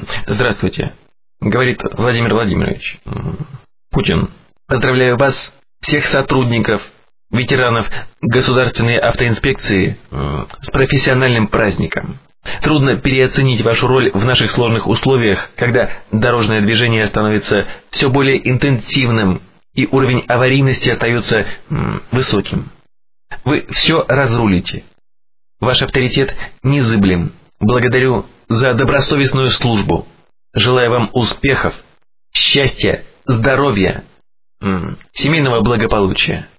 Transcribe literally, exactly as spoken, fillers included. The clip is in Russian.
Здравствуйте, говорит Владимир Владимирович. Путин. Поздравляю вас, всех сотрудников, ветеранов государственной автоинспекции с профессиональным праздником. Трудно переоценить вашу роль в наших сложных условиях, когда дорожное движение становится все более интенсивным и уровень аварийности остается высоким. Вы все разрулите. Ваш авторитет незыблем. Благодарю за добросовестную службу. Желаю вам успехов, счастья, здоровья, семейного благополучия.